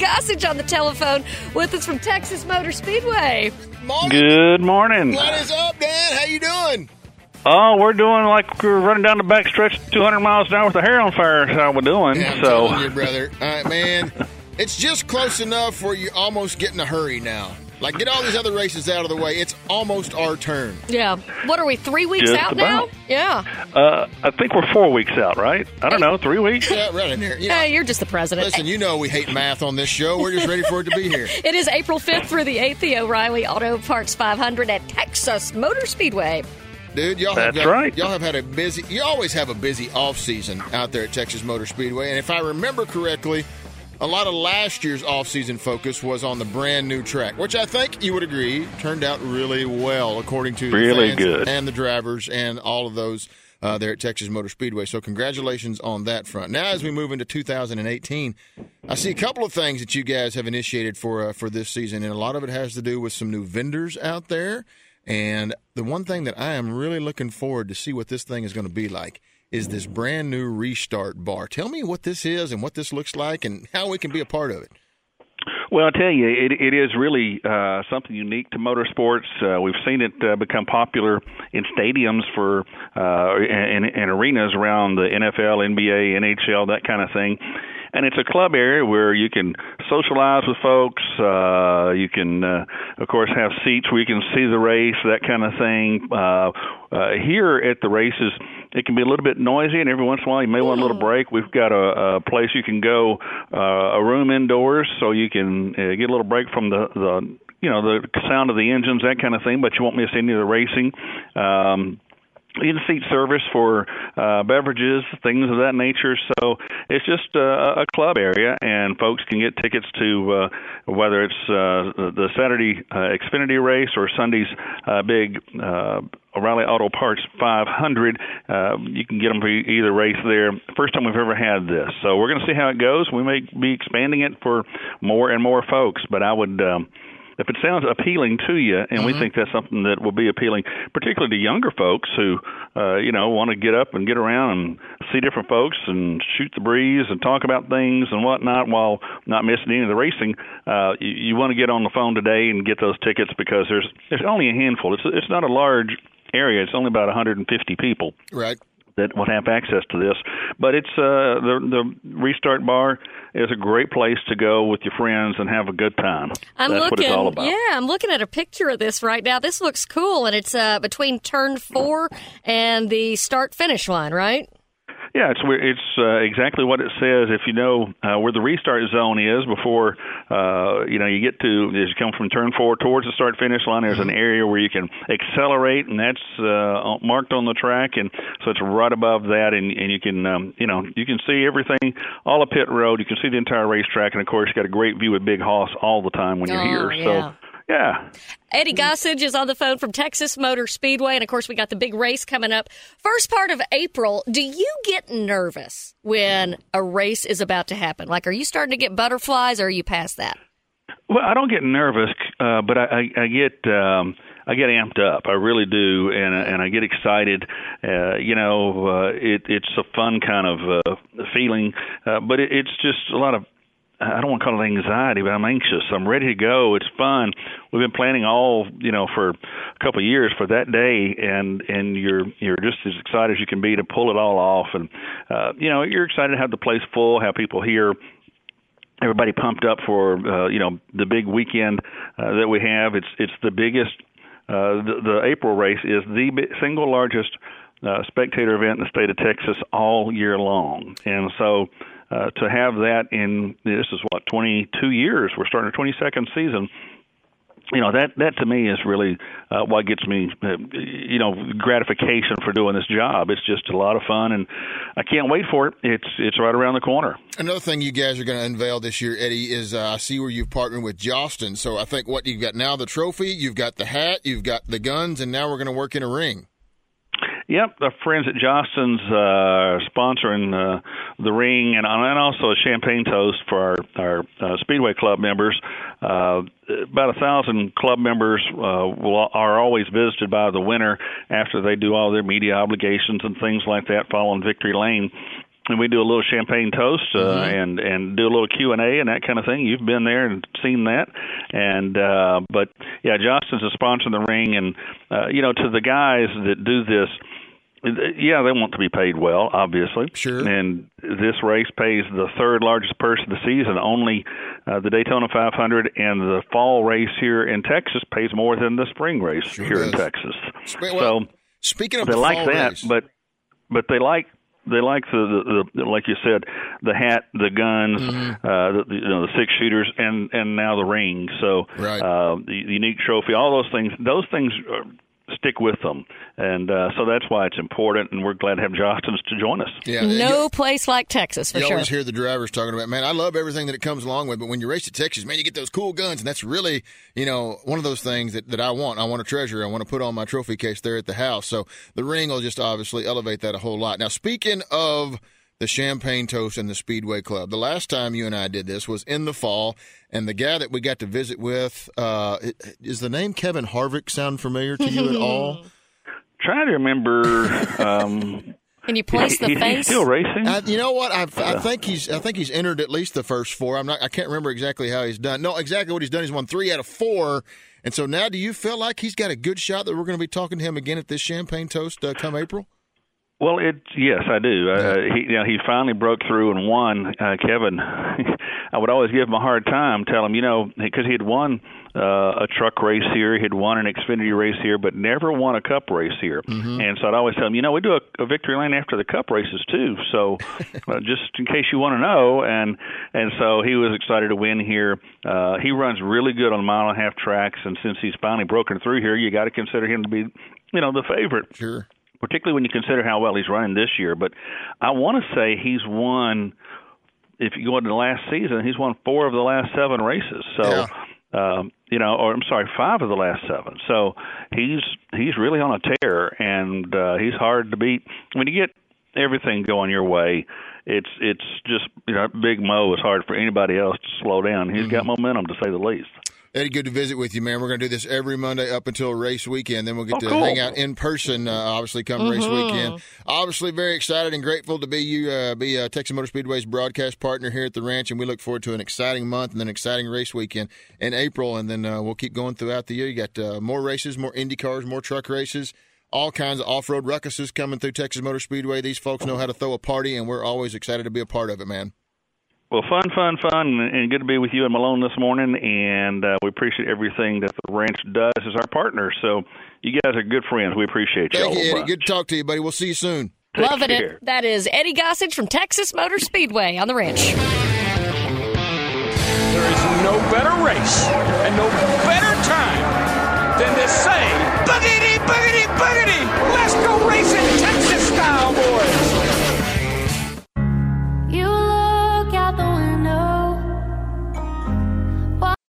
Gossage on the telephone with us from Texas Motor Speedway. Morning. Good morning. What is up, Dan? How you doing? Oh, we're doing like we're running down the back stretch 200 miles an hour with the hair on fire. That's how we're doing. Yeah, I'm telling you, brother. All right, man. It's just close enough where you almost get in a hurry now. Like, get all these other races out of the way. It's almost our turn. Yeah. What are we, 3 weeks Just out about. now? Yeah. I think we're 4 weeks out, right? I don't know, 3 weeks? Yeah, right in there. Yeah, you're just the president. Listen, you know we hate math on this show. We're just ready for it to be here. It is April 5th through the 8th, the O'Reilly Auto Parts 500 at Texas Motor Speedway. Dude, y'all That's have right. Y'all have had a busy. You always have a busy off season out there at Texas Motor Speedway, and if I remember correctly, a lot of last year's off-season focus was on the brand-new track, which I think you would agree turned out really well, according to the fans good. and the drivers and all of those there at Texas Motor Speedway. So congratulations on that front. Now, as we move into 2018, I see a couple of things that you guys have initiated for this season, and a lot of it has to do with some new vendors out there. And the one thing that I am really looking forward to see what this thing is going to be like is this brand new Restart bar. Tell me what this is and what this looks like and how we can be a part of it. Well, I'll tell you, it is really something unique to motorsports. We've seen it become popular in stadiums for in arenas around the NFL, NBA, NHL, that kind of thing. And it's a club area where you can socialize with folks. You can, of course, have seats where you can see the race, that kind of thing. Here at the races, it can be a little bit noisy, and every once in a while you may want a little break. We've got a place you can go, a room indoors, so you can get a little break from the sound of the engines, that kind of thing, but you won't miss any of the racing. In-seat service for beverages, things of that nature. So it's just a club area, and folks can get tickets to whether it's the Saturday Xfinity race or Sunday's big O'Reilly Auto Parts 500. You can get them for either race there. First time we've ever had this. So we're going to see how it goes. We may be expanding it for more and more folks, but I would... if it sounds appealing to you, and we think that's something that will be appealing, particularly to younger folks who, want to get up and get around and see different folks and shoot the breeze and talk about things and whatnot while not missing any of the racing, you want to get on the phone today and get those tickets because there's only a handful. It's not a large area. It's only about 150 people. Right. That will have access to this. But it's the Restart Bar is a great place to go with your friends and have a good time. That's what it's all about. Yeah, I'm looking at a picture of this right now. This looks cool, and it's between turn 4 and the start-finish line, right? Yeah, it's exactly what it says. If you know where the restart zone is before, you get to, as you come from turn 4 towards the start-finish line, there's an area where you can accelerate, and that's marked on the track, and so it's right above that, and you can, you can see everything, all of pit road. You can see the entire racetrack, and, of course, you got a great view of Big Hoss all the time when you're here. Yeah. So. Yeah. Eddie Gossage is on the phone from Texas Motor Speedway, and, of course, we got the big race coming up. First part of April, do you get nervous when a race is about to happen? Like, are you starting to get butterflies, or are you past that? Well, I don't get nervous, but I get amped up. I really do, and I get excited. It's a fun kind of feeling, but it's just a lot of, I don't want to call it anxiety, but I'm anxious. I'm ready to go. It's fun. We've been planning for a couple of years for that day, and you're just as excited as you can be to pull it all off. And you're excited to have the place full, have people here. Everybody pumped up for the big weekend that we have. It's the biggest. The April race is the single largest spectator event in the state of Texas all year long, and so. To have that in, this is 22 years. We're starting our 22nd season. That to me is really what gets me, gratification for doing this job. It's just a lot of fun, and I can't wait for it. It's right around the corner. Another thing you guys are going to unveil this year, Eddie, is I see where you've partnered with Jostin. So I think what you've got now, the trophy, you've got the hat, you've got the guns, and now we're going to work in a ring. Yep, our friends at Jostin's sponsoring the ring and also a champagne toast for our Speedway Club members. About 1,000 club members are always visited by the winner after they do all their media obligations and things like that following Victory Lane. and we do a little champagne toast and do a little Q&A and that kind of thing. You've been there and seen that. And but yeah, Johnston's a sponsor of the ring, and to the guys that do this, yeah, they want to be paid well, obviously. Sure. And this race pays the third largest purse of the season. Only the Daytona 500 and the fall race here in Texas pays more than the spring race here in Texas. Well, speaking of they the like fall that, race. but they like the like you said, the hat, the guns, the 6-shooters, and now the ring. So the unique trophy, all those things stick with them, and so that's why it's important, and we're glad to have Johnston's to join us. Yeah, no place like Texas, for sure. You always sure. hear the drivers talking about, man, I love everything that it comes along with, but when you race at Texas, man, you get those cool guns, and that's really, one of those things that I want. I want to treasure. I want to put on my trophy case there at the house. So the ring will just obviously elevate that a whole lot. Now, speaking of the Champagne Toast and the Speedway Club, the last time you and I did this was in the fall, and the guy that we got to visit with, is the name Kevin Harvick sound familiar to you at all? Trying to remember. Can you place the face? He's still racing. You know what? I think he's entered at least the first 4. I can't remember exactly how he's done. No, exactly what he's done. He's won 3 out of 4. And so now, do you feel like he's got a good shot that we're going to be talking to him again at this Champagne Toast come April? Well, yes, I do. He finally broke through and won. Kevin, I would always give him a hard time, tell him, because he had won a truck race here, he had won an Xfinity race here, but never won a Cup race here. And so I'd always tell him, we do a victory lane after the Cup races too. So just in case you want to know, and so he was excited to win here. He runs really good on 1.5-mile tracks, and since he's finally broken through here, you got to consider him to be, the favorite. Sure. Particularly when you consider how well he's running this year. But I want to say he's won, if you go into the last season, he's won 4 of the last 7 races. So, 5 of the last 7. So he's really on a tear, and he's hard to beat. When you get everything going your way, it's just, Big Mo is hard for anybody else to slow down. He's got momentum, to say the least. Eddie, good to visit with you, man. We're going to do this every Monday up until race weekend. Then we'll get to hang out in person, obviously, come race weekend. Obviously, very excited and grateful to be Texas Motor Speedway's broadcast partner here at the ranch, and we look forward to an exciting month and then an exciting race weekend in April, and then we'll keep going throughout the year. You got more races, more Indy cars, more truck races, all kinds of off-road ruckuses coming through Texas Motor Speedway. These folks know how to throw a party, and we're always excited to be a part of it, man. Well, fun, and good to be with you and Malone this morning, and we appreciate everything that the ranch does as our partner. So you guys are good friends. We appreciate you. Thank you, Eddie. Good to talk to you, buddy. We'll see you soon. Loving it. That is Eddie Gossage from Texas Motor Speedway on the ranch. There is no better race and no better time